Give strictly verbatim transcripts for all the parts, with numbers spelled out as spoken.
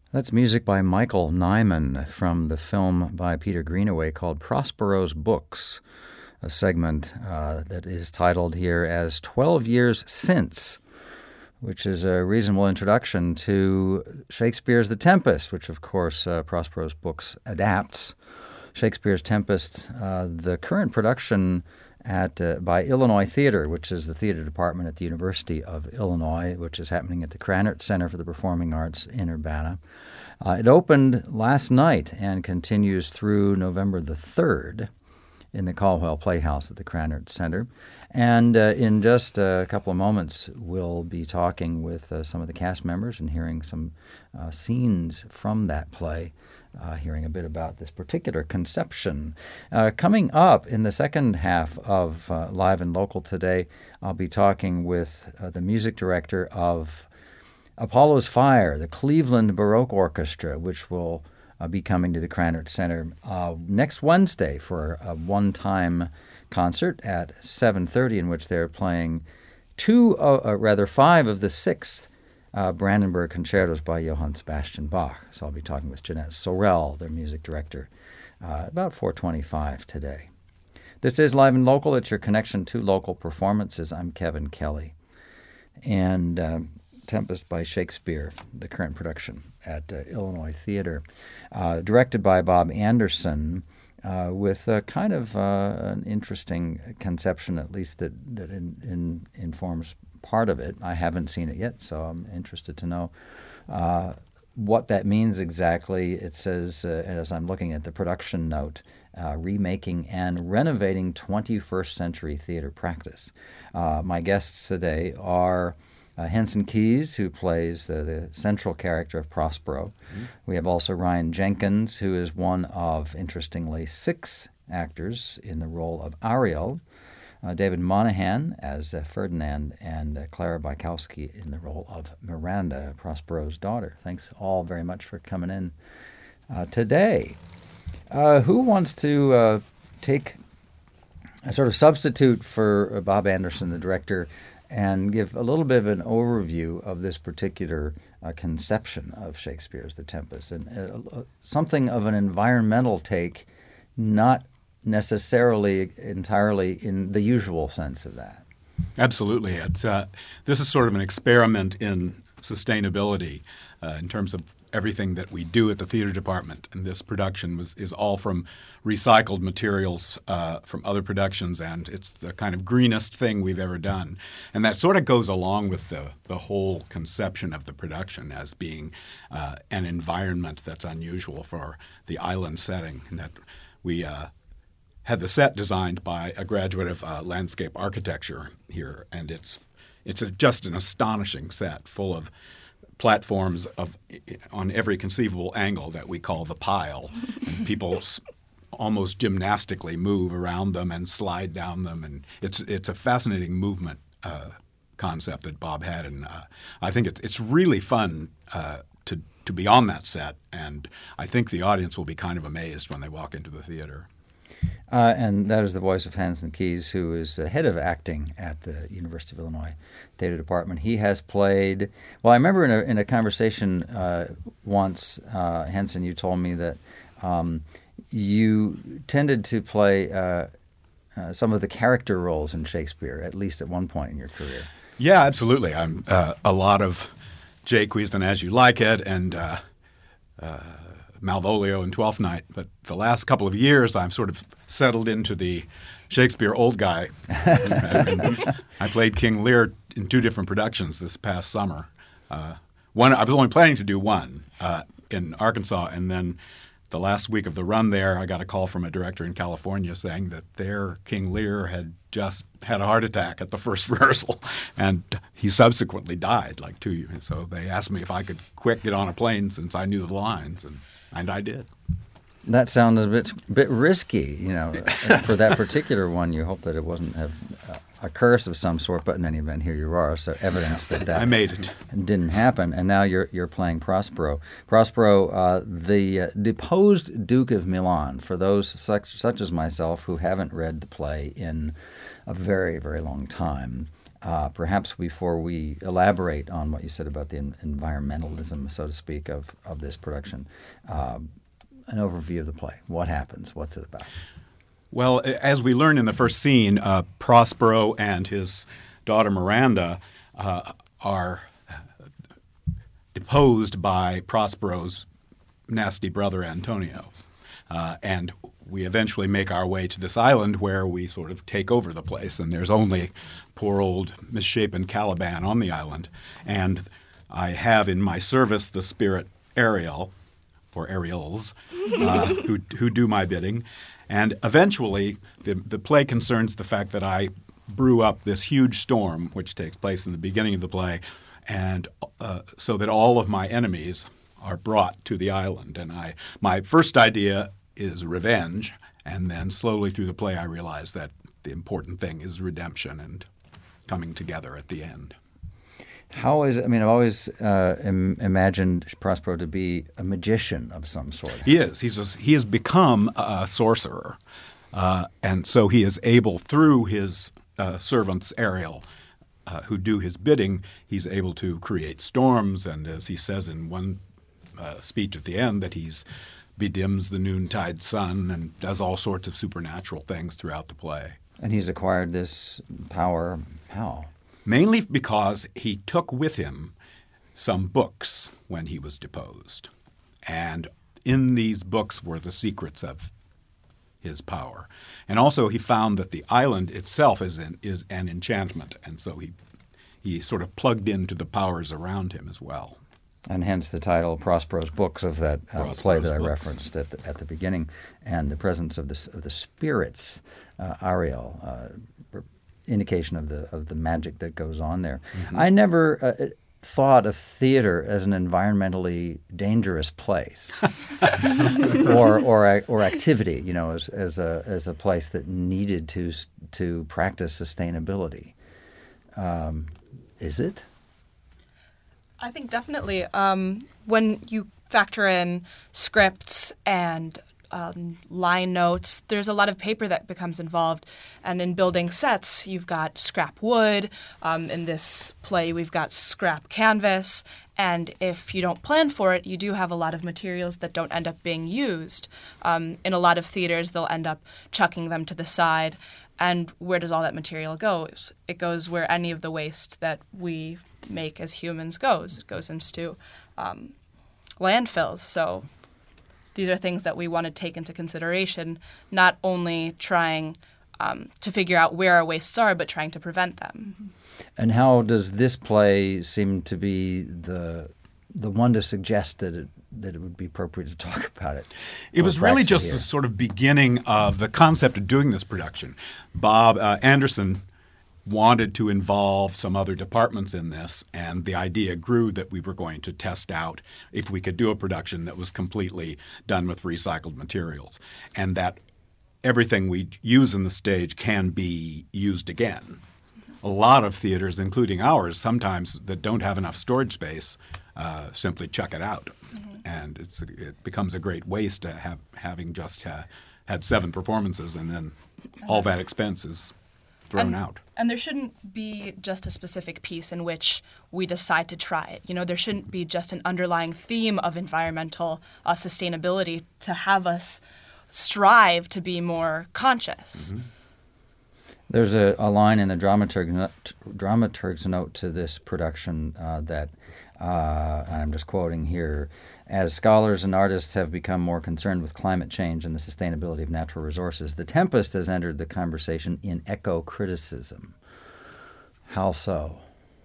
That's music by Michael Nyman from the film by Peter Greenaway called Prospero's Books, a segment uh, that is titled here as twelve Years Since, which is a reasonable introduction to Shakespeare's The Tempest, which, of course, uh, Prospero's Books adapts. Shakespeare's Tempest, uh, the current production at uh, by Illinois Theater, which is the theater department at the University of Illinois, which is happening at the Krannert Center for the Performing Arts in Urbana. Uh, it opened last night and continues through November the third in the Caldwell Playhouse at the Krannert Center. And uh, in just a couple of moments, we'll be talking with uh, some of the cast members and hearing some uh, scenes from that play. Uh, hearing a bit about this particular conception. Uh, coming up in the second half of uh, Live and Local today, I'll be talking with uh, the music director of Apollo's Fire, the Cleveland Baroque Orchestra, which will uh, be coming to the Krannert Center uh, next Wednesday for a one-time concert at seven thirty, in which they're playing two, uh, uh, rather five of the sixth Uh, Brandenburg Concertos by Johann Sebastian Bach. So I'll be talking with Jeanette Sorel, their music director, uh, about four twenty-five today. This is Live and Local. It's your connection to local performances. I'm Kevin Kelly. And uh, Tempest by Shakespeare, the current production at uh, Illinois Theater, uh, directed by Bob Anderson, uh, with a kind of uh, an interesting conception, at least that, that in, in, informs part of it. I haven't seen it yet, so I'm interested to know uh, what that means exactly. It says, uh, as I'm looking at the production note, uh, remaking and renovating twenty-first century theater practice. Uh, my guests today are uh, Henson Keys, who plays uh, the central character of Prospero. Mm-hmm. We have also Ryan Jenkins, who is one of, interestingly, six actors in the role of Ariel. Uh, David Monahan as uh, Ferdinand, and uh, Clara Bykowski in the role of Miranda, Prospero's daughter. Thanks all very much for coming in uh, today. Uh, who wants to uh, take a sort of substitute for uh, Bob Anderson, the director, and give a little bit of an overview of this particular uh, conception of Shakespeare's The Tempest, and uh, something of an environmental take, not necessarily entirely in the usual sense of that. Absolutely. It's uh, this is sort of an experiment in sustainability uh, in terms of everything that we do at the theater department. And this production was is all from recycled materials uh, from other productions, and it's the kind of greenest thing we've ever done. And that sort of goes along with the, the whole conception of the production as being uh, an environment that's unusual for the island setting, and that we uh, had the set designed by a graduate of uh, landscape architecture here, and it's it's a, just an astonishing set full of platforms of on every conceivable angle that we call the pile, and people almost gymnastically move around them and slide down them, and it's it's a fascinating movement uh, concept that Bob had, and uh, I think it's it's really fun uh, to to be on that set, and I think the audience will be kind of amazed when they walk into the theater. Uh, and that is the voice of Henson Keys, who is uh, head of acting at the University of Illinois Theater Department. He has played, well, I remember in a, in a conversation uh, once, uh, Henson, you told me that um, you tended to play uh, uh, some of the character roles in Shakespeare, at least at one point in your career. Yeah, absolutely. I'm uh, a lot of Jaques and As You Like It, and uh, uh, Malvolio and Twelfth Night, but the last couple of years I've sort of settled into the Shakespeare old guy. I played King Lear in two different productions this past summer. Uh, one I was only planning to do one uh, in Arkansas, and then the last week of the run there, I got a call from a director in California saying that their King Lear had just had a heart attack at the first rehearsal, and he subsequently died like two years. So they asked me if I could quick get on a plane since I knew the lines, and And I did. That sounded a bit bit risky, you know, for that particular one. You hope that it wasn't have a curse of some sort, but in any event, here you are. So evidence that that I made it. didn't happen, and now you're you're playing Prospero. Prospero, uh, the uh, deposed Duke of Milan. For those such such as myself who haven't read the play in a very very long time, Uh, perhaps before we elaborate on what you said about the en- environmentalism, so to speak, of, of this production, uh, an overview of the play. What happens? What's it about? Well, as we learn in the first scene, uh, Prospero and his daughter Miranda uh, are deposed by Prospero's nasty brother Antonio. Uh, and we eventually make our way to this island where we sort of take over the place. And there's only poor old misshapen Caliban on the island. And I have in my service the spirit Ariel, or Ariels, uh, who, who do my bidding. And eventually the, the play concerns the fact that I brew up this huge storm, which takes place in the beginning of the play, and uh, so that all of my enemies are brought to the island. And I, my first idea is revenge, and then slowly through the play I realize that the important thing is redemption and coming together at the end. How is it? I mean, I've always uh, im- imagined Prospero to be a magician of some sort. He is. He's a, he has become a sorcerer, uh, and so he is able, through his uh, servants Ariel, uh, who do his bidding, he's able to create storms, and as he says in one uh, speech at the end, that he's bedims the noontide sun and does all sorts of supernatural things throughout the play. And he's acquired this power how? Mainly because he took with him some books when he was deposed. And in these books were the secrets of his power. And also he found that the island itself is, in, is an enchantment. And so he, he sort of plugged into the powers around him as well. And hence the title Prospero's Books of that uh, Prospero's play that I Books. referenced at the, at the beginning, and the presence of the, of the spirits, uh, Ariel, uh, indication of the of the magic that goes on there. Mm-hmm. I never uh, thought of theater as an environmentally dangerous place, or or or activity. You know, as as a as a place that needed to to practice sustainability. Um, is it? I think definitely. Um, when you factor in scripts and Um, line notes, there's a lot of paper that becomes involved. And in building sets, you've got scrap wood. Um, in this play, we've got scrap canvas. And if you don't plan for it, you do have a lot of materials that don't end up being used. Um, in a lot of theaters, they'll end up chucking them to the side. And where does all that material go? It goes where any of the waste that we make as humans goes. It goes into um, landfills. So these are things that we want to take into consideration, not only trying um, to figure out where our wastes are, but trying to prevent them. And how does this play seem to be the the one to suggest that it, that it would be appropriate to talk about it? It was really just here? the sort of beginning of the concept of doing this production. Bob uh, Anderson wanted to involve some other departments in this, and the idea grew that we were going to test out if we could do a production that was completely done with recycled materials, and that everything we use in the stage can be used again. A lot of theaters, including ours, sometimes that don't have enough storage space, uh, simply chuck it out, mm-hmm. and it's, it becomes a great waste to have having just uh, had seven performances, and then all that expense is thrown and, out. And there shouldn't be just a specific piece in which we decide to try it. You know, there shouldn't be just an underlying theme of environmental uh, sustainability to have us strive to be more conscious. Mm-hmm. There's a, a line in the dramaturg, dramaturg's note to this production uh, that, uh, I'm just quoting here, as scholars and artists have become more concerned with climate change and the sustainability of natural resources, The Tempest has entered the conversation in eco-criticism. How so?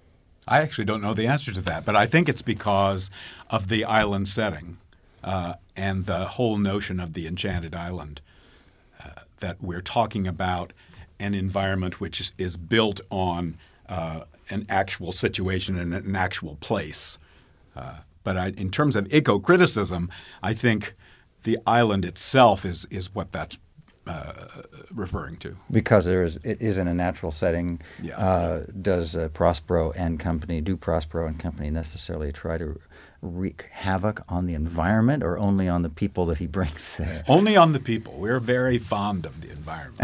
I actually don't know the answer to that, but I think it's because of the island setting uh, and the whole notion of the enchanted island, uh, that we're talking about an environment which is, is built on uh, an actual situation and an actual place. Uh, but I, in terms of eco-criticism, I think the island itself is is what that's uh, referring to. Because there is, it is in a natural setting. Yeah. Uh, does uh, Prospero and Company, do Prospero and Company necessarily try to wreak havoc on the environment, or only on the people that he brings there? Only on the people. We're very fond of the environment.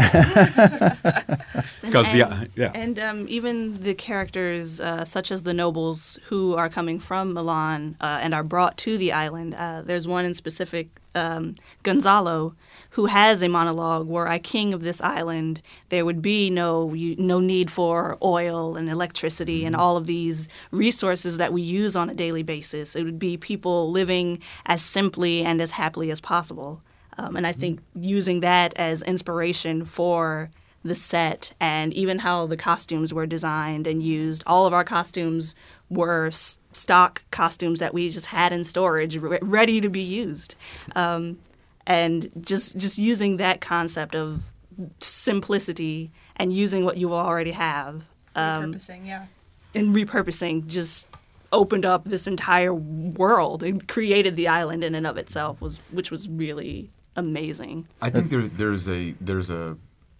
Because the uh, yeah. And um, even the characters, uh, such as the nobles who are coming from Milan uh, and are brought to the island. Uh, there's one in specific, um, Gonzalo, who has a monologue, were I king of this island, there would be no you, no need for oil and electricity mm-hmm. and all of these resources that we use on a daily basis. It would be people living as simply and as happily as possible. Um, and I think mm-hmm. using that as inspiration for the set and even how the costumes were designed and used. All of our costumes were s- stock costumes that we just had in storage, re- ready to be used. Um, and just just using that concept of simplicity and using what you already have. Um, repurposing, yeah. And repurposing just opened up this entire world and created the island in and of itself, was which was really amazing. I think there, there's a there's a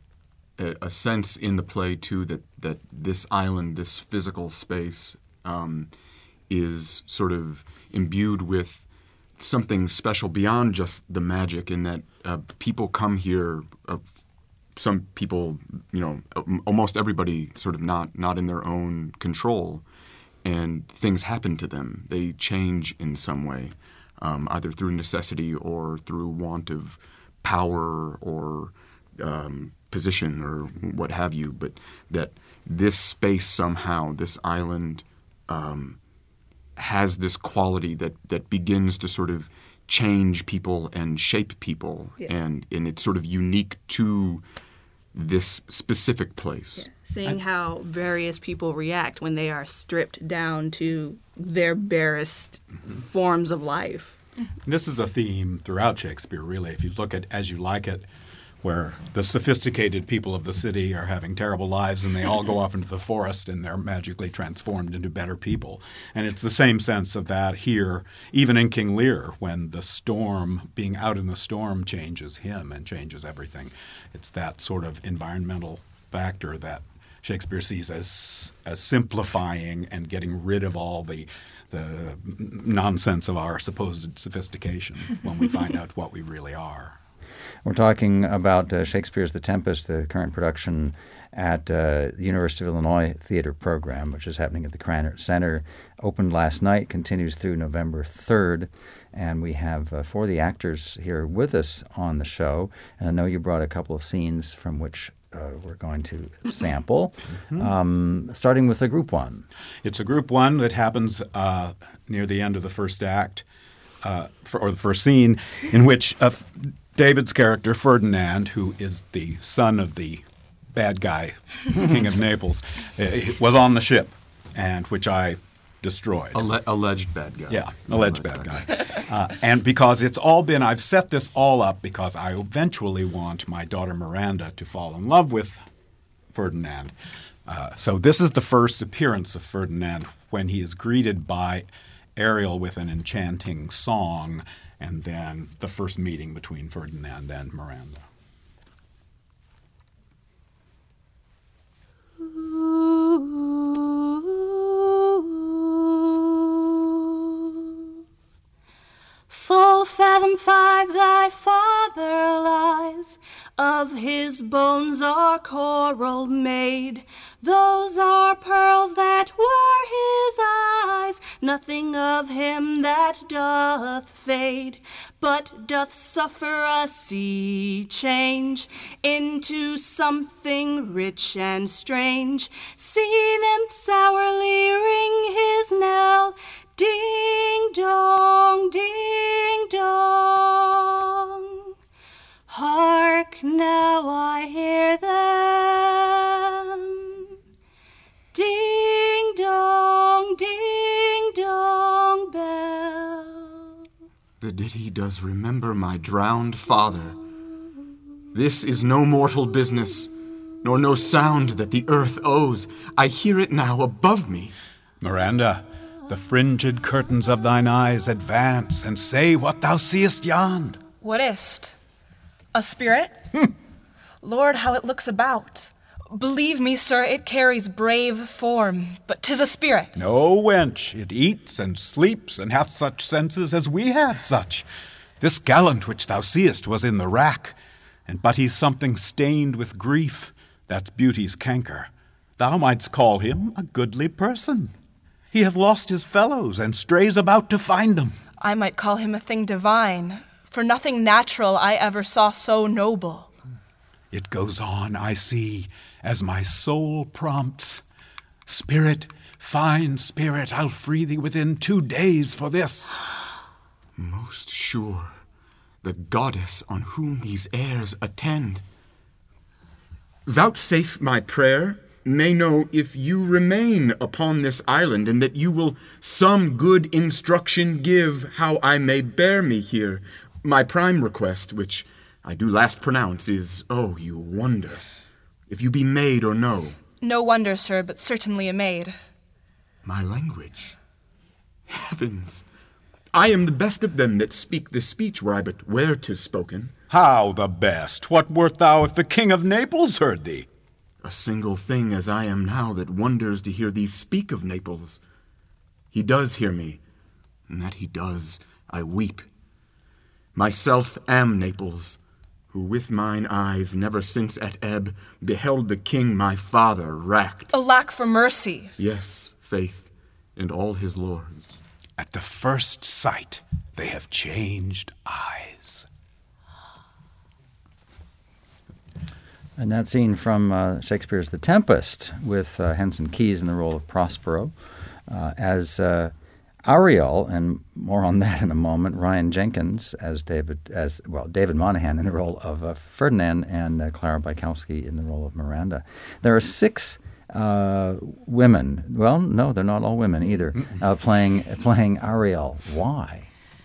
a sense in the play too that, that this island, this physical space, um, is sort of imbued with something special beyond just the magic. In that uh, people come here. Uh, some people, you know, almost everybody, sort of not not in their own control, and things happen to them. They change in some way, um, either through necessity or through want of power or um, position or what have you, but that this space somehow, this island, um, has this quality that, that begins to sort of change people and shape people, yeah. and, and it's sort of unique to this specific place. Yeah. Seeing how various people react when they are stripped down to their barest mm-hmm. forms of life. This is a theme throughout Shakespeare, really. If you look at As You Like It, where the sophisticated people of the city are having terrible lives and they all go off into the forest and they're magically transformed into better people. And it's the same sense of that here, even in King Lear, when the storm, being out in the storm changes him and changes everything. It's that sort of environmental factor that Shakespeare sees as as simplifying and getting rid of all the the nonsense of our supposed sophistication when we find out what we really are. We're talking about uh, Shakespeare's The Tempest, the current production at uh, the University of Illinois Theater Program, which is happening at the Krannert Center. Opened last night, continues through November third, and we have uh, four of the actors here with us on the show. And I know you brought a couple of scenes from which uh, we're going to sample, mm-hmm. um, starting with the group one. It's a group one that happens uh, near the end of the first act, uh, for, or the first scene, in which uh, David's character, Ferdinand, who is the son of the bad guy, King of Naples, uh, was on the ship, and which I destroyed. Alle- alleged bad guy. Yeah, alleged, alleged bad, bad guy. guy. uh, and because it's all been, I've set this all up because I eventually want my daughter Miranda to fall in love with Ferdinand. Uh, so this is the first appearance of Ferdinand when he is greeted by Ariel with an enchanting song, and then the first meeting between Ferdinand and Miranda. Full fathom five thy father lies, of his bones are coral made. Those are pearls that were his eyes, nothing of him that doth fade, but doth suffer a sea change into something rich and strange. Sea nymphs sourly ring his knell, ding dong, ding dong. Hark, now I hear them. Ding dong, ding dong bell. The ditty does remember my drowned father. This is no mortal business, nor no sound that the earth owes. I hear it now above me. Miranda, the fringed curtains of thine eyes advance, and say what thou seest yond. What is't? A spirit? Lord, how it looks about! Believe me, sir, it carries brave form, but 'tis a spirit. No, wench, it eats and sleeps and hath such senses as we had such. This gallant which thou seest was in the rack, and but he's something stained with grief. That's beauty's canker. Thou mightst call him a goodly person. He hath lost his fellows and strays about to find them. I might call him a thing divine, for nothing natural I ever saw so noble. It goes on, I see, as my soul prompts. Spirit, fine spirit, I'll free thee within two days for this. Most sure, the goddess on whom these airs attend. Vouchsafe my prayer, may know if you remain upon this island, and that you will some good instruction give how I may bear me here. My prime request, which I do last pronounce, is, oh, you wonder, if you be maid or no. No wonder, sir, but certainly a maid. My language. Heavens! I am the best of them that speak this speech were I but where 'tis spoken. How the best? What wert thou if the King of Naples heard thee? A single thing as I am now that wonders to hear thee speak of Naples. He does hear me, and that he does, I weep. Myself am Naples, who with mine eyes never since at ebb beheld the king my father racked. Alack for mercy! Yes, faith, and all his lords. At the first sight they have changed eyes. And that scene from uh, Shakespeare's The Tempest, with uh, Henson Keyes in the role of Prospero, uh, as uh, Ariel, and more on that in a moment. Ryan Jenkins as David, as well, David Monahan in the role of uh, Ferdinand, and uh, Clara Bykowski in the role of Miranda. There are six uh, women. Well, no, they're not all women either. Uh, playing playing Ariel. Why?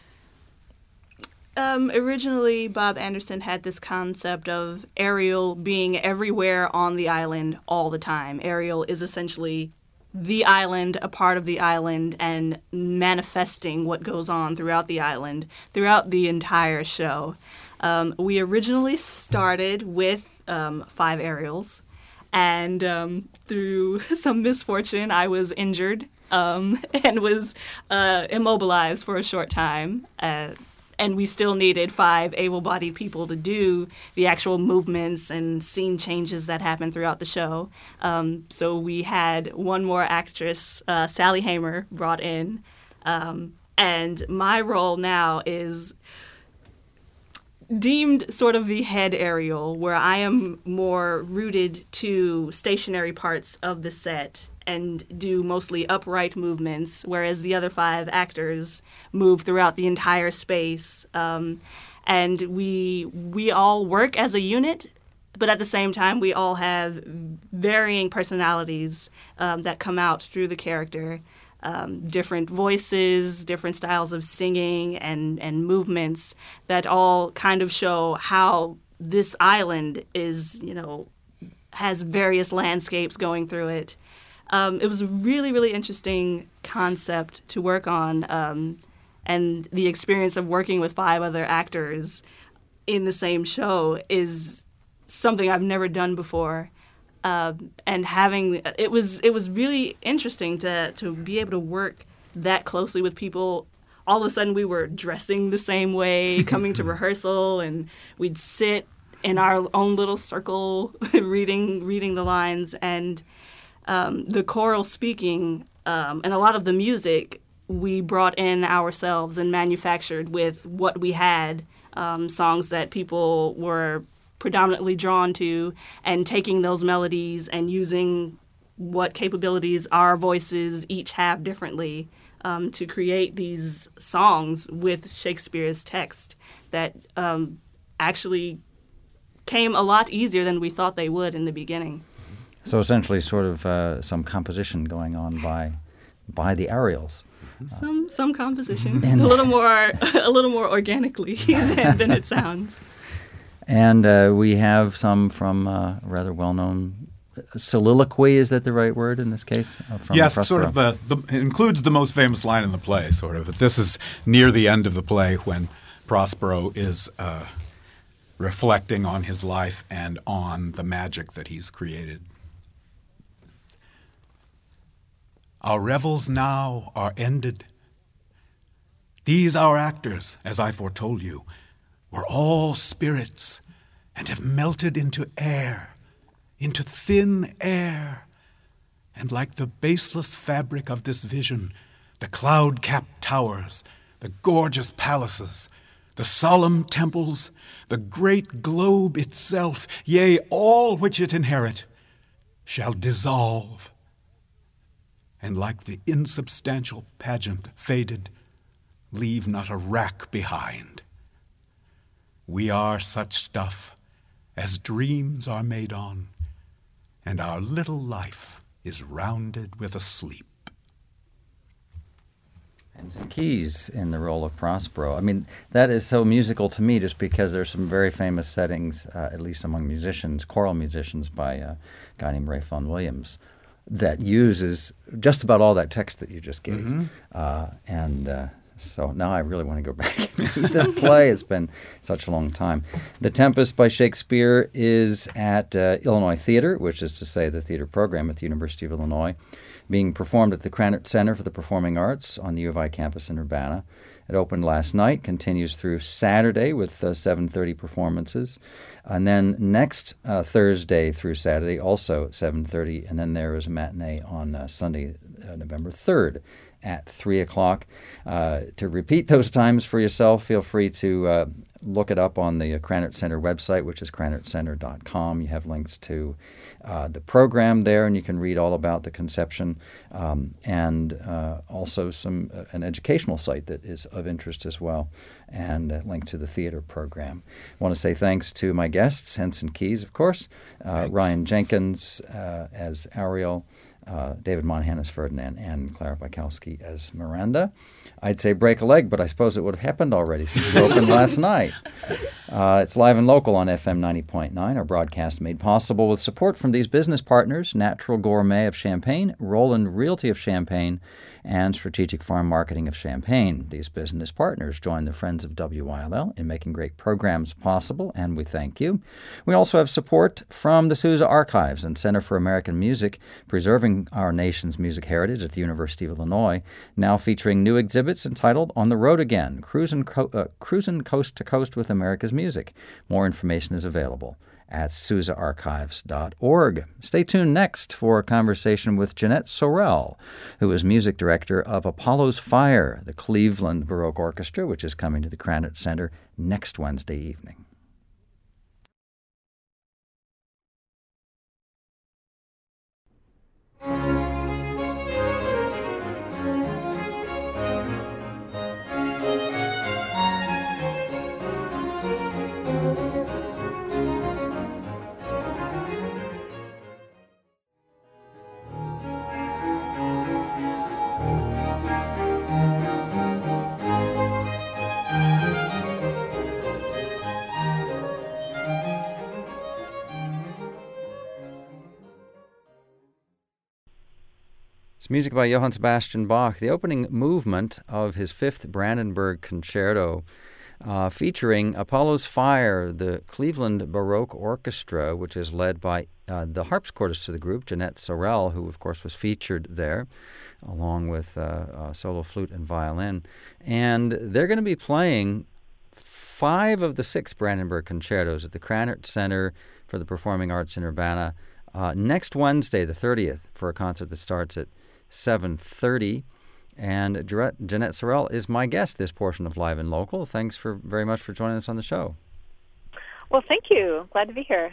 Um, originally, Bob Anderson had this concept of Ariel being everywhere on the island all the time. Ariel is essentially the island, a part of the island, and manifesting what goes on throughout the island, throughout the entire show. Um, we originally started with um, five Ariels, and um, through some misfortune, I was injured um, and was uh, immobilized for a short time. Uh, And we still needed five able-bodied people to do the actual movements and scene changes that happen throughout the show. Um, so we had one more actress, uh, Sally Hamer, brought in. Um, and my role now is deemed sort of the head Ariel, where I am more rooted to stationary parts of the set and do mostly upright movements, whereas the other five actors move throughout the entire space. Um, and we we all work as a unit, but at the same time, we all have varying personalities um, that come out through the character. Um, different voices, different styles of singing and, and movements that all kind of show how this island is, you know, has various landscapes going through it. Um, it was a really, really interesting concept to work on, um, and the experience of working with five other actors in the same show is something I've never done before. Uh, and having it was it was really interesting to to be able to work that closely with people. All of a sudden, we were dressing the same way, coming to rehearsal, and we'd sit in our own little circle, reading reading the lines, and um, the choral speaking, um, and a lot of the music we brought in ourselves and manufactured with what we had, um, songs that people were predominantly drawn to, and taking those melodies and using what capabilities our voices each have differently um, to create these songs with Shakespeare's text that um, actually came a lot easier than we thought they would in the beginning. So essentially sort of uh, some composition going on by by the Ariels. Some some composition, a little more a little more organically than, than it sounds. And uh, we have some from uh, a rather well-known soliloquy. Is that the right word in this case? Uh, from yes, Prospero. sort of the, the it includes the most famous line in the play. Sort of. This is near the end of the play when Prospero is uh, reflecting on his life and on the magic that he's created. Our revels now are ended. These our actors, as I foretold you, were all spirits and have melted into air, into thin air. And like the baseless fabric of this vision, the cloud-capped towers, the gorgeous palaces, the solemn temples, the great globe itself, yea, all which it inherit, shall dissolve. And like the insubstantial pageant faded, leave not a rack behind. We are such stuff as dreams are made on, and our little life is rounded with a sleep. Henson Keys in the role of Prospero. I mean, that is so musical to me just because there's some very famous settings, uh, at least among musicians, choral musicians by a guy named Ray Vaughan Williams, that uses just about all that text that you just gave. Mm-hmm. Uh, and uh, so now I really want to go back and read the play. It's been such a long time. The Tempest by Shakespeare is at uh, Illinois Theater, which is to say the theater program at the University of Illinois, being performed at the Krannert Center for the Performing Arts on the U of I campus in Urbana. It opened last night, continues through Saturday with uh, seven thirty performances. And then next uh, Thursday through Saturday, also seven thirty. And then there is a matinee on uh, Sunday, uh, November third at three o'clock. Uh, to repeat those times for yourself, feel free to uh, look it up on the Krannert Center website, which is krannert center dot com. You have links to uh, the program there, and you can read all about the conception, um, and uh, also some uh, an educational site that is of interest as well, and a link to the theater program. I want to say thanks to my guests, Henson Keys, of course, uh, Ryan Jenkins uh, as Ariel, Uh, David Monahan as Ferdinand, and Clara Bykowski as Miranda. I'd say break a leg, but I suppose it would have happened already since it opened last night. Uh, it's live and local on F M ninety point nine. Our broadcast made possible with support from these business partners: Natural Gourmet of Champaign, Roland Realty of Champaign, and Strategic Farm Marketing of Champaign. These business partners join the Friends of W Y L L in making great programs possible, and we thank you. We also have support from the Sousa Archives and Center for American Music, preserving our nation's music heritage at the University of Illinois, now featuring new exhibits entitled On the Road Again, Cruisin' Co- uh, Cruisin' Coast to Coast with America's Music. More information is available at sousa archives dot org. Stay tuned next for a conversation with Jeanette Sorrell, who is music director of Apollo's Fire, the Cleveland Baroque Orchestra, which is coming to the Krannert Center next Wednesday evening. It's music by Johann Sebastian Bach, the opening movement of his fifth Brandenburg Concerto, uh, featuring Apollo's Fire, the Cleveland Baroque Orchestra, which is led by uh, the harpsichordist to the group, Jeanette Sorrell, who, of course, was featured there, along with uh, uh, solo flute and violin. And they're going to be playing five of the six Brandenburg Concertos at the Krannert Center for the Performing Arts in Urbana uh, next Wednesday, the thirtieth, for a concert that starts at seven thirty, and Jeanette Sorrell is my guest this portion of Live and Local. Thanks for very much for joining us on the show. Well, thank you. Glad to be here.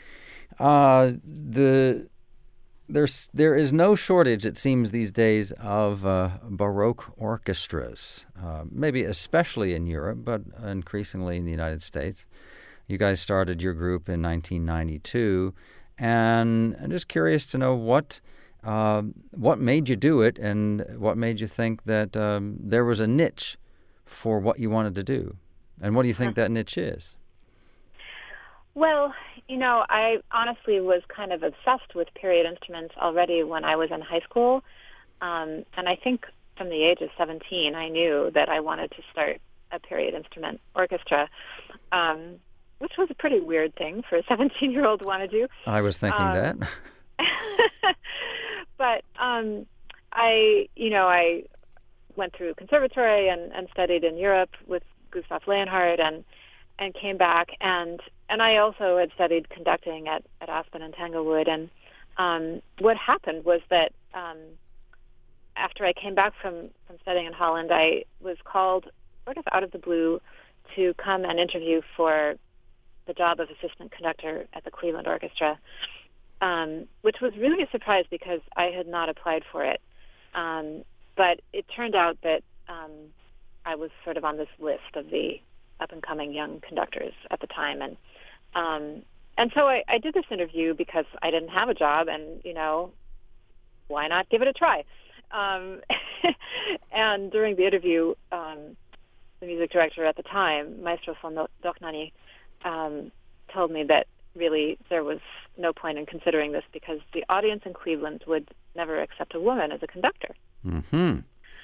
Uh, the there's there is no shortage, it seems these days, of uh, Baroque orchestras. Uh, maybe especially in Europe, but increasingly in the United States. You guys started your group in nineteen ninety-two, and I'm just curious to know what. Uh, what made you do it, and what made you think that um, there was a niche for what you wanted to do? And what do you think that niche is? Well, you know, I honestly was kind of obsessed with period instruments already when I was in high school. Um, and I think from the age of seventeen, I knew that I wanted to start a period instrument orchestra. Um, which was a pretty weird thing for a seventeen-year-old to want to do. I was thinking Um, that. But um, I, you know, I went through conservatory and, and studied in Europe with Gustav Leonhardt, and and came back, and and I also had studied conducting at, at Aspen and Tanglewood. And um, what happened was that um, after I came back from, from studying in Holland, I was called sort of out of the blue to come and interview for the job of assistant conductor at the Cleveland Orchestra, um, which was really a surprise because I had not applied for it. Um, but it turned out that um, I was sort of on this list of the up-and-coming young conductors at the time. And um, and so I, I did this interview because I didn't have a job, and, you know, why not give it a try? Um, and during the interview, um, the music director at the time, Maestro von Dohnanyi, um, told me that really there was no point in considering this because the audience in Cleveland would never accept a woman as a conductor. Mm-hmm.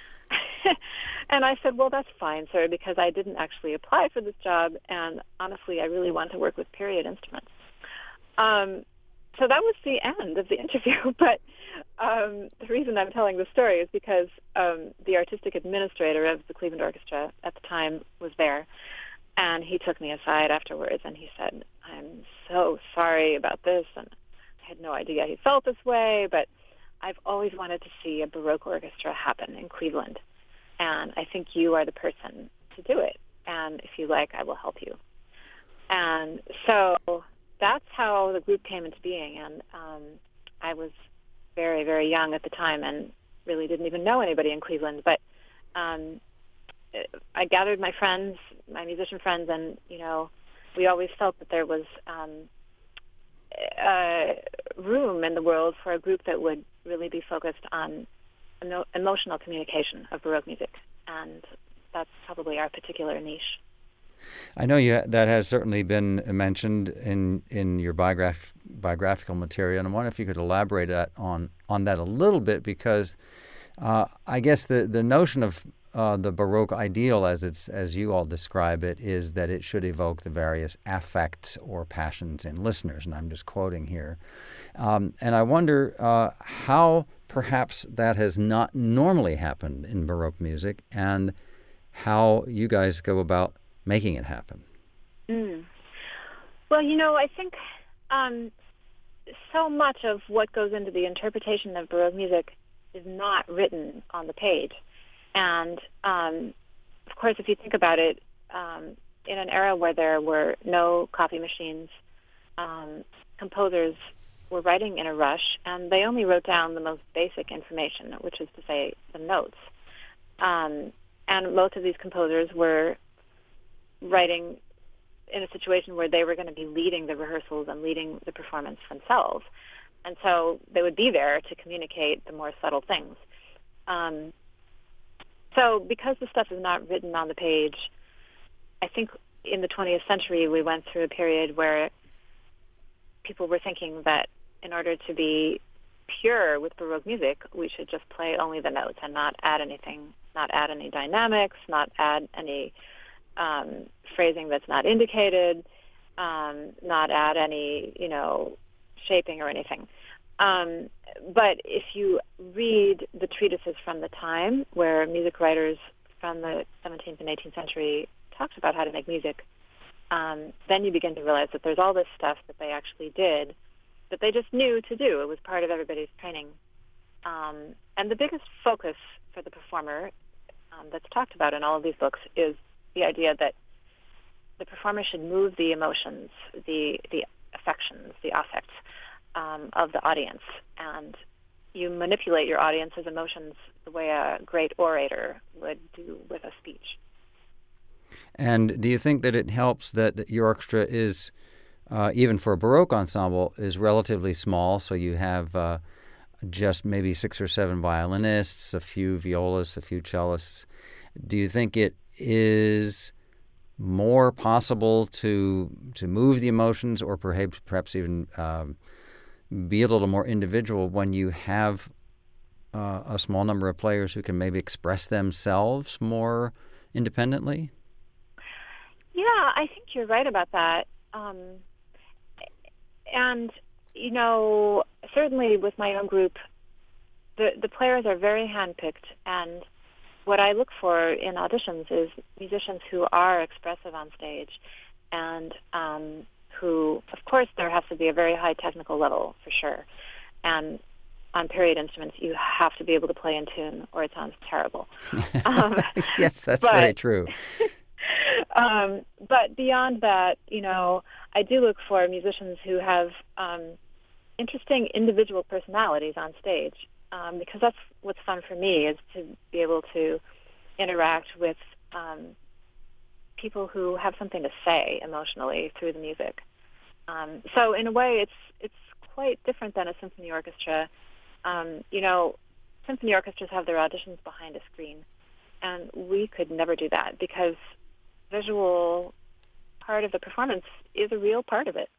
And I said, well, that's fine, sir, because I didn't actually apply for this job, and honestly, I really want to work with period instruments. Um, so that was the end of the interview, but um, the reason I'm telling the story is because um, the artistic administrator of the Cleveland Orchestra at the time was there, and he took me aside afterwards, and he said, I'm so sorry about this, and I had no idea he felt this way, but I've always wanted to see a Baroque orchestra happen in Cleveland, and I think you are the person to do it, and if you like, I will help you. And so that's how the group came into being, and um, I was very, very young at the time and really didn't even know anybody in Cleveland, but um, I gathered my friends, my musician friends, and, you know, we always felt that there was um, uh, room in the world for a group that would really be focused on emo- emotional communication of Baroque music, and that's probably our particular niche. I know you that has certainly been mentioned in in your biograph, biographical material, and I wonder if you could elaborate that on on that a little bit, because uh, I guess the the notion of uh, the Baroque ideal, as it's as you all describe it, is that it should evoke the various affects or passions in listeners, and I'm just quoting here. Um, and I wonder uh, how perhaps that has not normally happened in Baroque music, and how you guys go about making it happen. Mm. Well, you know, I think um, so much of what goes into the interpretation of Baroque music is not written on the page. And, um, of course, if you think about it, um, in an era where there were no copy machines, um, composers were writing in a rush, and they only wrote down the most basic information, which is to say the notes. Um, and most of these composers were writing in a situation where they were going to be leading the rehearsals and leading the performance themselves. And so they would be there to communicate the more subtle things. Um, so because the stuff is not written on the page, I think in the twentieth century we went through a period where people were thinking that in order to be pure with Baroque music, we should just play only the notes and not add anything, not add any dynamics, not add any Um, phrasing that's not indicated, um, not add any, you know, shaping or anything. Um, but if you read the treatises from the time where music writers from the seventeenth and eighteenth century talked about how to make music, um, then you begin to realize that there's all this stuff that they actually did that they just knew to do. It was part of everybody's training. Um, and the biggest focus for the performer um, that's talked about in all of these books is the idea that the performer should move the emotions, the the affections, the affects um, of the audience, and you manipulate your audience's emotions the way a great orator would do with a speech. And do you think that it helps that your orchestra is, uh, even for a Baroque ensemble, is relatively small, so you have uh, just maybe six or seven violinists, a few violists, a few cellists? Do you think it is more possible to to move the emotions, or perhaps perhaps even um, be a little more individual when you have uh, a small number of players who can maybe express themselves more independently? Yeah, I think you're right about that. um, and you know, certainly with my own group, the the players are very handpicked, and what I look for in auditions is musicians who are expressive on stage, and um, who, of course, there has to be a very high technical level for sure, and on period instruments, you have to be able to play in tune, or it sounds terrible. Um, yes, that's but, very true. um, but beyond that, you know, I do look for musicians who have um, interesting individual personalities on stage, um, because that's what's fun for me, is to be able to interact with um, people who have something to say emotionally through the music. Um, so in a way, it's it's quite different than a symphony orchestra. Um, you know, symphony orchestras have their auditions behind a screen, and we could never do that because visual part of the performance is a real part of it.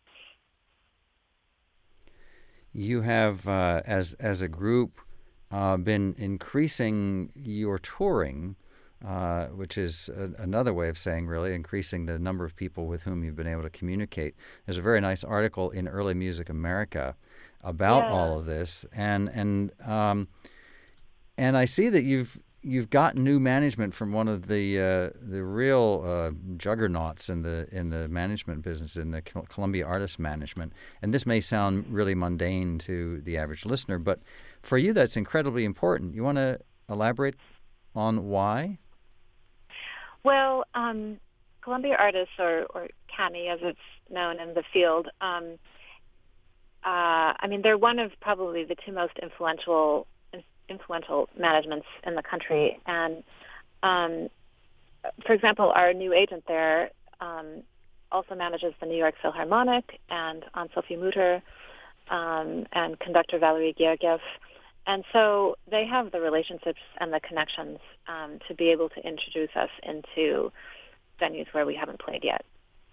You have, uh, as as a group, uh, been increasing your touring, uh, which is a, another way of saying, really, increasing the number of people with whom you've been able to communicate. There's a very nice article in Early Music America about yeah. all of this, and and um, and I see that you've you've got new management from one of the uh, the real uh, juggernauts in the in the management business, in the Columbia Artists Management. And this may sound really mundane to the average listener, but for you, that's incredibly important. You want to elaborate on why? Well, um, Columbia Artists, or, or C A M I as it's known in the field, um, uh, I mean, they're one of probably the two most influential influential managements in the country. And, um, for example, our new agent there um, also manages the New York Philharmonic and Anne-Sophie Mutter um, and conductor Valery Gergiev. And so they have the relationships and the connections um, to be able to introduce us into venues where we haven't played yet.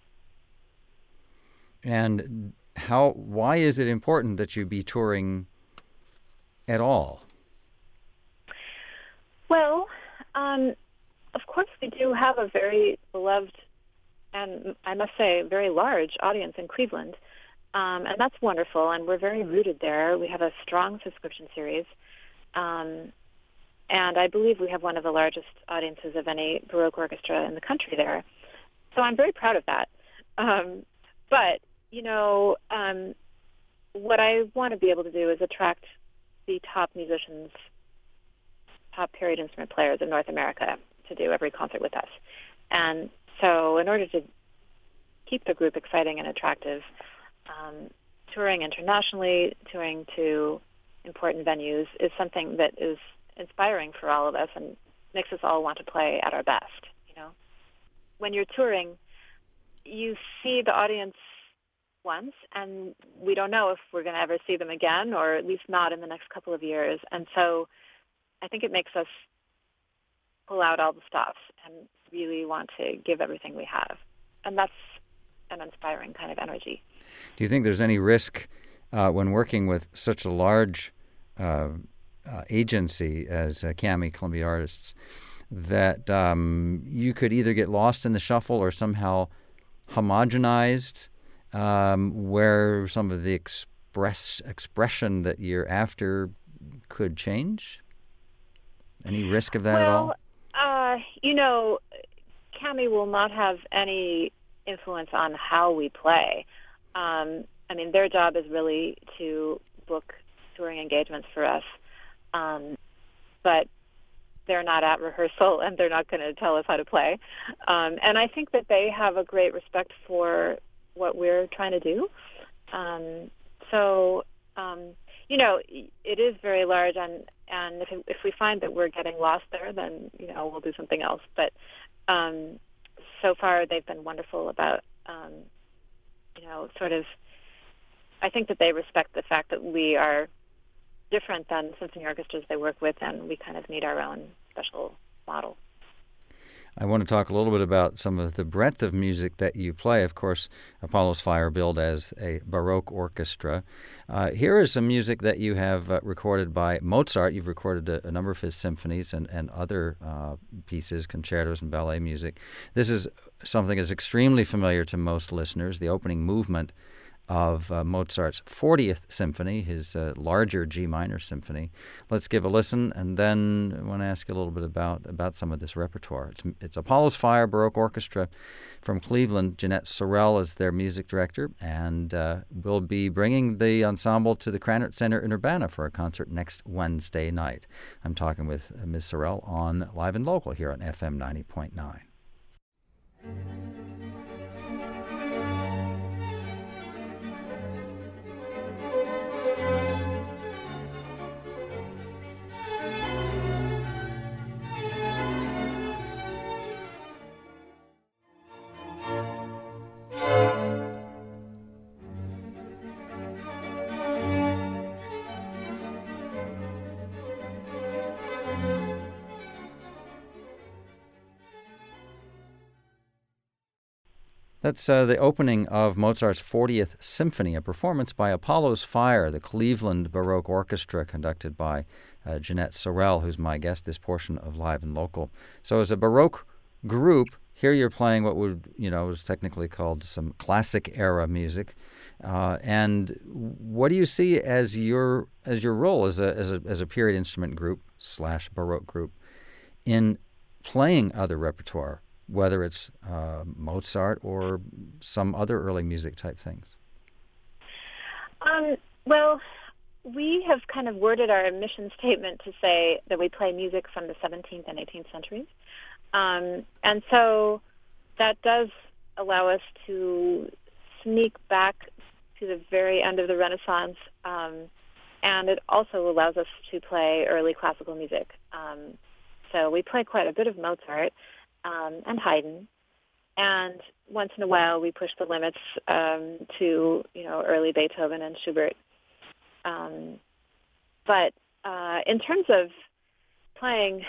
And how? Why is it important that you be touring at all? Well, um, of course, we do have a very beloved and, I must say, very large audience in Cleveland. Um, and that's wonderful, and we're very rooted there. We have a strong subscription series, um, and I believe we have one of the largest audiences of any Baroque orchestra in the country there. So I'm very proud of that. Um, but, you know, um, what I want to be able to do is attract the top musicians, top period instrument players in North America to do every concert with us. And so in order to keep the group exciting and attractive, Um, touring internationally, touring to important venues is something that is inspiring for all of us and makes us all want to play at our best. You know, when you're touring, you see the audience once, and we don't know if we're going to ever see them again, or at least not in the next couple of years. And so I think it makes us pull out all the stops and really want to give everything we have. And that's an inspiring kind of energy. Do you think there's any risk uh, when working with such a large uh, uh, agency as uh, C A M I, Columbia Artists, that um, you could either get lost in the shuffle or somehow homogenized, um, where some of the express expression that you're after could change? Any risk of that well, at all? Well, uh, you know, C A M I will not have any influence on how we play. Um, I mean, their job is really to book touring engagements for us, um, but they're not at rehearsal and they're not going to tell us how to play. Um, and I think that they have a great respect for what we're trying to do. Um, so, um, you know, it is very large, and, and if, if we find that we're getting lost there, then, you know, we'll do something else. But um, so far they've been wonderful about um, you know, sort of, I think that they respect the fact that we are different than symphony orchestras they work with, and we kind of need our own special model. I want to talk a little bit about some of the breadth of music that you play. Of course, Apollo's Fire billed as a Baroque orchestra. Uh, here is some music that you have uh, recorded by Mozart. You've recorded a, a number of his symphonies and, and other uh, pieces, concertos and ballet music. This is something that's extremely familiar to most listeners, the opening movement of uh, Mozart's fortieth Symphony, his uh, larger G minor symphony. Let's give a listen, and then I want to ask you a little bit about, about some of this repertoire. It's, it's Apollo's Fire Baroque Orchestra from Cleveland. Jeanette Sorrell is their music director, and uh, will be bringing the ensemble to the Krannert Center in Urbana for a concert next Wednesday night. I'm talking with uh, Miz Sorrell on Live and Local here on F M ninety point nine. That's uh, the opening of Mozart's fortieth Symphony, a performance by Apollo's Fire, the Cleveland Baroque Orchestra, conducted by uh, Jeanette Sorrell, who's my guest this portion of Live and Local. So as a Baroque group, here you're playing what would, you know, was technically called some classic-era music. Uh, and what do you see as your as your role as a as a as a period instrument group slash Baroque group in playing other repertoire, whether it's uh, Mozart or some other early music type things? Um, well, we have kind of worded our mission statement to say that we play music from the seventeenth and eighteenth centuries. Um, and so that does allow us to sneak back to the very end of the Renaissance, um, and it also allows us to play early classical music. Um, so we play quite a bit of Mozart, Um, and Haydn, and once in a while we push the limits um, to, you know, early Beethoven and Schubert. Um, but uh, in terms of playing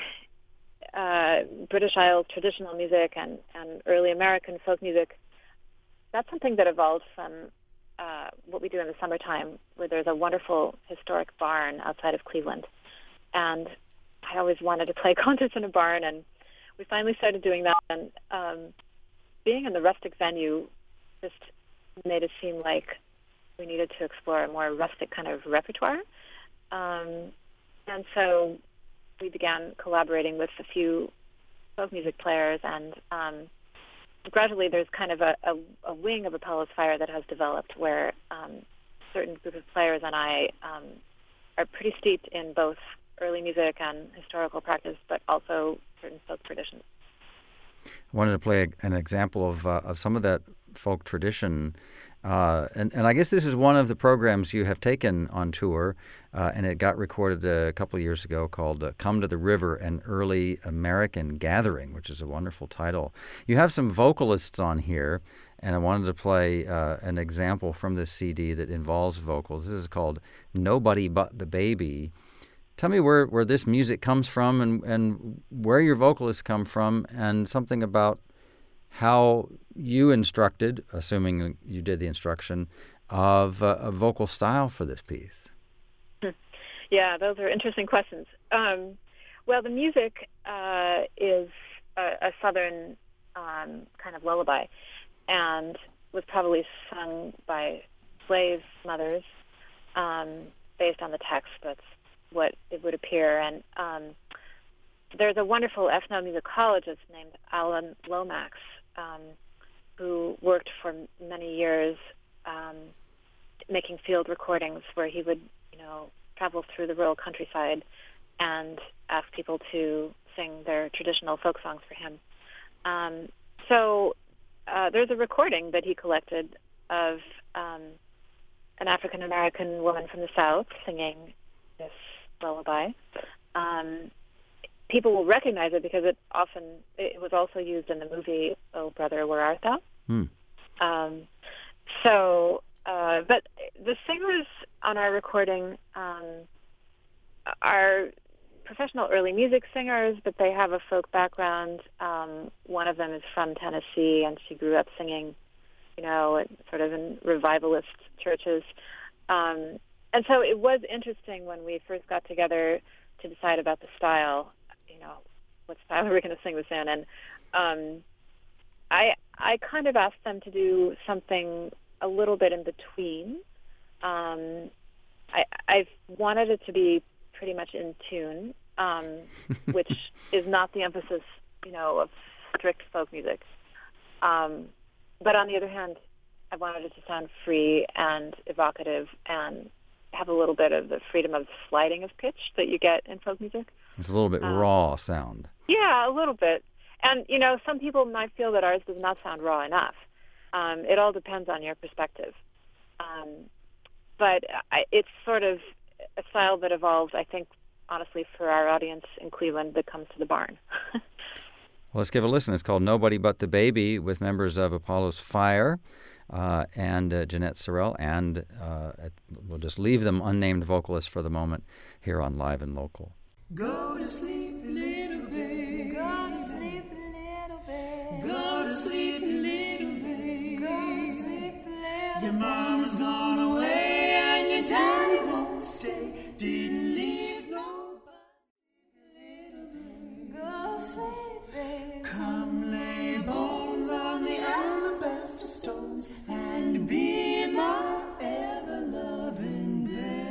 uh, British Isles traditional music and, and early American folk music, that's something that evolved from uh, what we do in the summertime, where there's a wonderful historic barn outside of Cleveland. And I always wanted to play concerts in a barn, and we finally started doing that, and um, being in the rustic venue just made it seem like we needed to explore a more rustic kind of repertoire. Um, and so we began collaborating with a few folk music players, and um, gradually there's kind of a, a, a wing of Apollo's Fire that has developed where um, a certain group of players and I um, are pretty steeped in both early music and historical practice, but also certain folk traditions. I wanted to play a, an example of uh, of some of that folk tradition, uh, and and I guess this is one of the programs you have taken on tour, uh, and it got recorded a couple of years ago, called uh, "Come to the River: An Early American Gathering," which is a wonderful title. You have some vocalists on here, and I wanted to play uh, an example from this C D that involves vocals. This is called "Nobody But the Baby." Tell me where, where this music comes from, and, and where your vocalists come from, and something about how you instructed, assuming you did the instruction, of uh, a vocal style for this piece. Yeah, those are interesting questions. Um, well, the music uh, is a, a southern um, kind of lullaby, and was probably sung by slave mothers um, based on the text that's what it would appear. And um, there's a wonderful ethnomusicologist named Alan Lomax um, who worked for many years um, making field recordings where he would, you know, travel through the rural countryside and ask people to sing their traditional folk songs for him. Um, so uh, there's a recording that he collected of um, an African-American woman from the South singing this lullaby. Um, people will recognize it because it often it was also used in the movie "Oh Brother, Where Art Thou?" Hmm. Um, so, uh, but the singers on our recording um, are professional early music singers, but they have a folk background. Um, one of them is from Tennessee, and she grew up singing, you know, sort of in revivalist churches. Um, and so it was interesting when we first got together to decide about the style, you know, what style are we going to sing this in? And um, I I kind of asked them to do something a little bit in between. Um, I I've wanted it to be pretty much in tune, um, which is not the emphasis, you know, of strict folk music. Um, but on the other hand, I wanted it to sound free and evocative and have a little bit of the freedom of sliding of pitch that you get in folk music. It's a little bit Um, raw sound. Yeah, a little bit. And, you know, some people might feel that ours does not sound raw enough. Um, it all depends on your perspective. Um, but I, it's sort of a style that evolves, I think, honestly, for our audience in Cleveland that comes to the barn. Well, let's give a listen. It's called Nobody But the Baby, with members of Apollo's Fire uh, and uh, Jeanette Sorrell, and uh, at, we'll just leave them unnamed vocalists for the moment here on Live and Local. Go to sleep, little baby. Go to sleep, little baby. Go to sleep, little baby. Go to sleep, little. Your mama's gone away and your daddy won't stay. Didn't leave nobody, little baby. Go to sleep, baby. Come lay bones on the alabaster stones and be my ever-loving babe.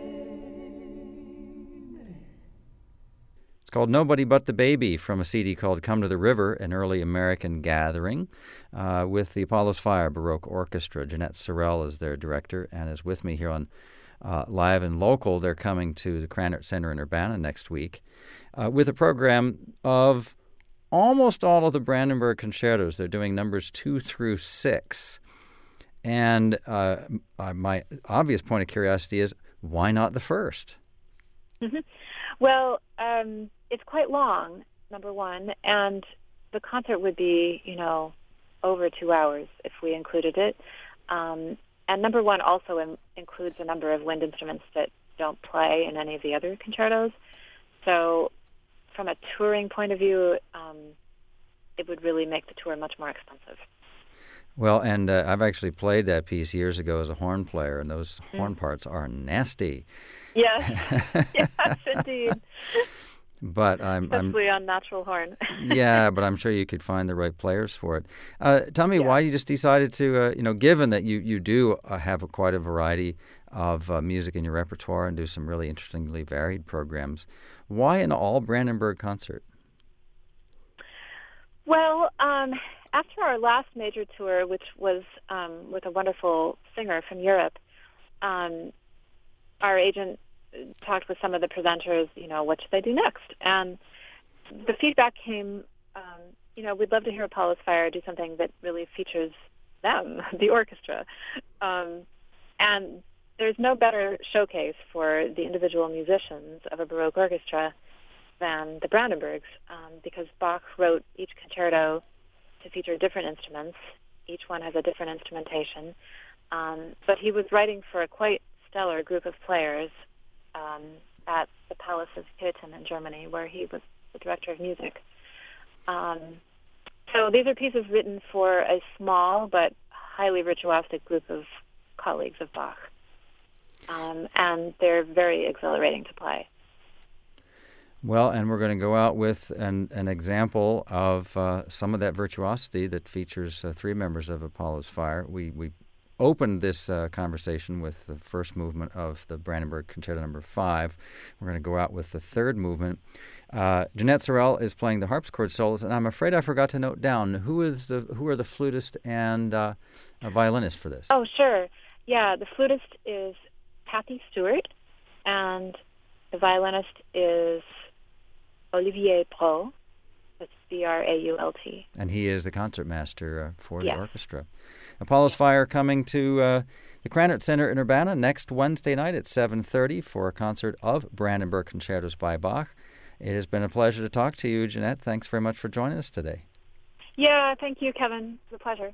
It's called Nobody But the Baby, from a C D called Come to the River, an early American gathering, uh, with the Apollo's Fire Baroque Orchestra. Jeanette Sorrell is their director and is with me here on uh, Live and Local. They're coming to the Krannert Center in Urbana next week uh, with a program of almost all of the Brandenburg concertos. They're doing numbers two through six. And uh, my obvious point of curiosity is, why not the first? Mm-hmm. Well, um, it's quite long, number one, and the concert would be, you know, over two hours if we included it. Um, and number one also in, includes a number of wind instruments that don't play in any of the other concertos. So from a touring point of view, um, it would really make the tour much more expensive. Well, and uh, I've actually played that piece years ago as a horn player, and those Mm. horn parts are nasty. Yes, yes, indeed. But I'm, I'm Especially on natural horn. yeah, but I'm sure you could find the right players for it. Uh, tell me Yeah. why you just decided to, uh, you know, given that you, you do uh, have a, quite a variety of uh, music in your repertoire and do some really interestingly varied programs, why an all Brandenburg concert? Well, um, after our last major tour, which was um, with a wonderful singer from Europe, um, our agent talked with some of the presenters, you know, what should they do next? And the feedback came, um, you know, we'd love to hear Apollo's Fire do something that really features them, the orchestra. Um, and there's no better showcase for the individual musicians of a Baroque orchestra than the Brandenburgs, um, because Bach wrote each concerto to feature different instruments. Each one has a different instrumentation. Um, but he was writing for a quite stellar group of players um, at the Palace of Köthen in Germany, where he was the director of music. Um, so these are pieces written for a small but highly virtuosic group of colleagues of Bach. Um, and they're very exhilarating to play. Well, and we're going to go out with an, an example of uh, some of that virtuosity that features uh, three members of Apollo's Fire. We we opened this uh, conversation with the first movement of the Brandenburg Concerto Number Five. We're going to go out with the third movement. Uh, Jeanette Sorrell is playing the harpsichord solos, and I'm afraid I forgot to note down who is the who are the flutist and uh, a violinist for this. Oh, sure. Yeah, the flutist is Patty Stewart, and the violinist is Olivier Pro. That's B R A U L T. And he is the concertmaster uh, for Yes. the orchestra. Apollo's Fire coming to uh, the Krannert Center in Urbana next Wednesday night at seven thirty for a concert of Brandenburg Concertos by Bach. It has been a pleasure to talk to you, Jeanette. Thanks very much for joining us today. Yeah, thank you, Kevin. It's a pleasure.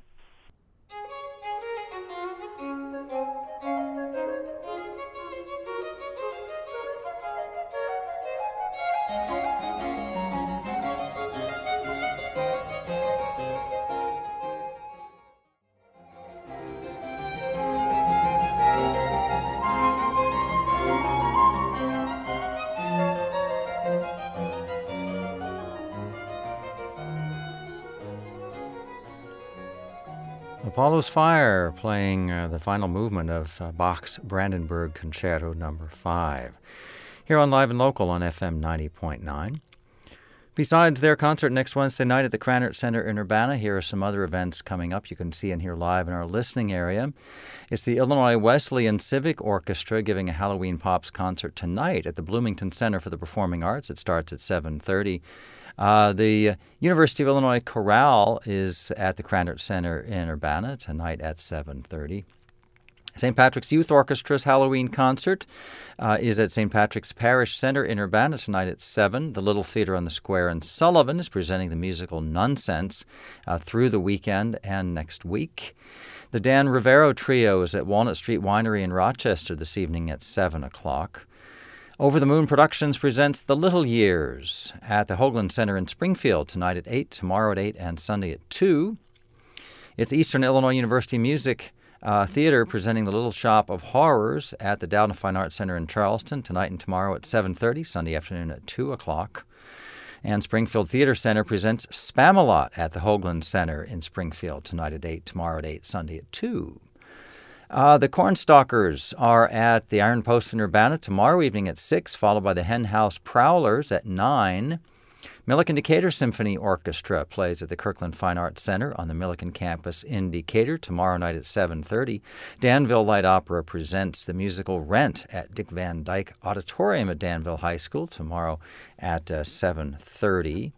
Apollo's Fire, playing uh, the final movement of uh, Bach's Brandenburg Concerto Number five. Here on Live and Local on F M ninety point nine. Besides their concert next Wednesday night at the Krannert Center in Urbana, here are some other events coming up you can see and hear live in our listening area. It's the Illinois Wesleyan Civic Orchestra giving a Halloween Pops concert tonight at the Bloomington Center for the Performing Arts. It starts at seven thirty. Uh, the University of Illinois Chorale is at the Krannert Center in Urbana tonight at seven thirty. Saint Patrick's Youth Orchestra's Halloween concert uh, is at Saint Patrick's Parish Center in Urbana tonight at seven. The Little Theater on the Square in Sullivan is presenting the musical Nonsense uh, through the weekend and next week. The Dan Rivero Trio is at Walnut Street Winery in Rochester this evening at seven o'clock. Over the Moon Productions presents The Little Years at the Hoagland Center in Springfield tonight at eight, tomorrow at eight, and Sunday at two. It's Eastern Illinois University Music Uh, Theater presenting The Little Shop of Horrors at the Dowden Fine Arts Center in Charleston tonight and tomorrow at seven thirty, Sunday afternoon at two o'clock. And Springfield Theater Center presents Spamalot at the Hoagland Center in Springfield tonight at eight, tomorrow at eight, Sunday at two. Uh, the Cornstalkers are at the Iron Post in Urbana tomorrow evening at six, followed by the Hen House Prowlers at nine. Milliken Decatur Symphony Orchestra plays at the Kirkland Fine Arts Center on the Milliken campus in Decatur tomorrow night at seven thirty. Danville Light Opera presents the musical Rent at Dick Van Dyke Auditorium at Danville High School tomorrow at uh, seven thirty.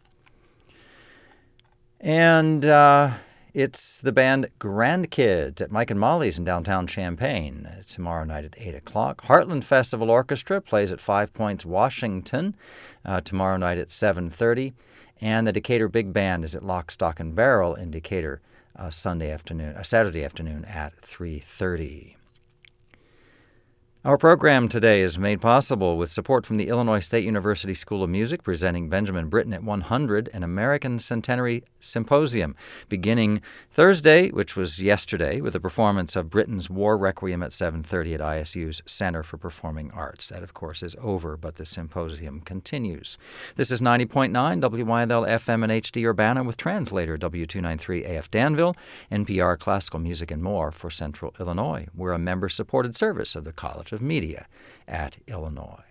And uh, it's the band Grandkids at Mike and Molly's in downtown Champaign tomorrow night at eight o'clock. Heartland Festival Orchestra plays at Five Points, Washington uh, tomorrow night at seven thirty. And the Decatur Big Band is at Lock, Stock, and Barrel in Decatur uh, Sunday afternoon, uh, Saturday afternoon at three thirty. Our program today is made possible with support from the Illinois State University School of Music, presenting Benjamin Britten at one hundred, an American Centenary Symposium, beginning Thursday, which was yesterday, with a performance of Britten's War Requiem at seven thirty at I S U's Center for Performing Arts. That, of course, is over, but the symposium continues. This is ninety point nine W Y L L F M and H D Urbana with translator W two ninety-three A F Danville, N P R Classical Music and more for Central Illinois. We're a member-supported service of the College of Media at Illinois.